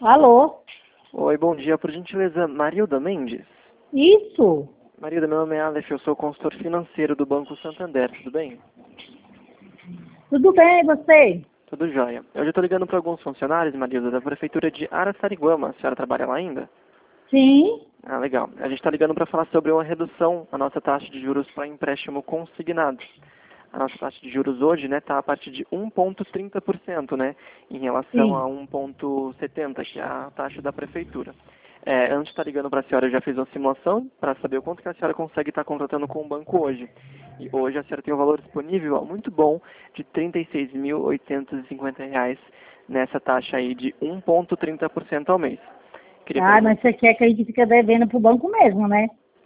Alô? Oi, bom dia. Por gentileza, Marilda Mendes? Isso? Marilda, meu nome é Aleph, eu sou consultor financeiro do Banco Santander, tudo bem? Tudo bem, e você? Tudo jóia. Eu já estou ligando para alguns funcionários, Marilda, da Prefeitura de Araçariguama. A senhora trabalha lá ainda? Sim? Ah, legal. A gente está ligando para falar sobre uma redução na nossa taxa de juros para empréstimo consignado. A nossa taxa de juros hoje, né, está a partir de 1,30%, né, em relação a Sim. 1,70%, que é a taxa da Prefeitura. Antes de estar ligando para a senhora, eu já fiz uma simulação para saber o quanto que a senhora consegue estar contratando com o banco hoje. E hoje a senhora tem um valor disponível muito bom de R$ 36.850 nessa taxa aí de 1,30% ao mês. Queria Ah, mas perguntar... você quer que a gente fique devendo pro banco mesmo, né?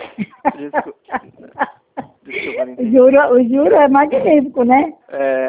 Desculpa, não O entendi. juro é magnífico, né? É...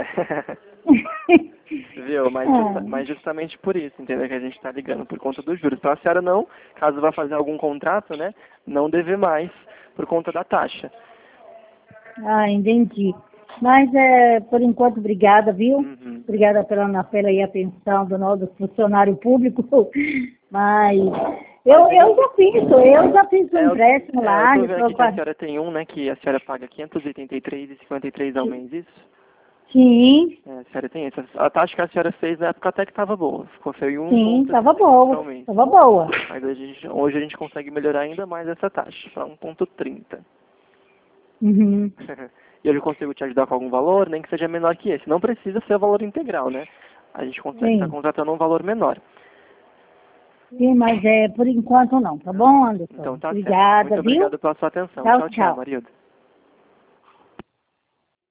Viu? Ah, Mas justamente por isso, entendeu? Que a gente está ligando, por conta dos juros. Para a senhora não, caso vá fazer algum contrato, né? Não dever mais por conta da taxa. entendi. Mas, por enquanto, obrigada, viu? Uhum. Obrigada pela aí atenção do nosso funcionário público. Mas eu já fiz um empréstimo Eu lá, tô já vendo tô aqui que com a senhora tem um, né? Que a senhora paga R$ 583,53 ao mês, isso? Sim, A senhora tem isso. A taxa que a senhora fez na época até que estava boa. Ficou feio sim, tava 1,60 ao boa, mês. tava boa. Mas hoje a gente consegue melhorar ainda mais essa taxa, para 1,30. Uhum. E eu consigo te ajudar com algum valor, nem que seja menor que esse. Não precisa ser o valor integral, né? A gente consegue estar Sim, contratando um valor menor. sim, mas por enquanto não, tá bom, Anderson? Então tá certo. Obrigada, Muito viu? obrigado pela sua atenção. Tchau, Tchau, tchau, tchau. Marilda.